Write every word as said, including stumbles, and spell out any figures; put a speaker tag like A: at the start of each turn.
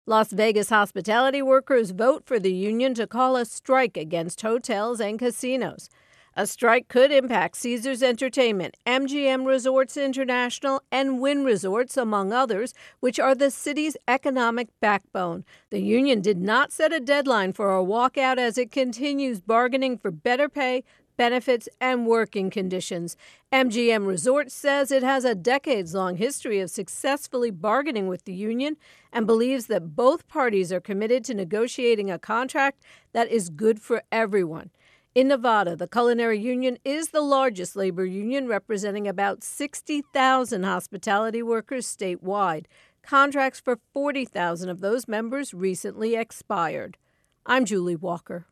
A: Las Vegas hospitality workers vote for the union to call a strike against hotels and casinos. A strike could impact Caesars Entertainment, M G M Resorts International, and Wynn Resorts, among others, which are the city's economic backbone. The union did not set a deadline for a walkout as it continues bargaining for better pay, benefits, and working conditions. M G M Resorts says it has a decades-long history of successfully bargaining with the union and believes that both parties are committed to negotiating a contract that is good for everyone. In Nevada, the Culinary Union is the largest labor union, representing about sixty thousand hospitality workers statewide. Contracts for forty thousand of those members recently expired. I'm Julie Walker.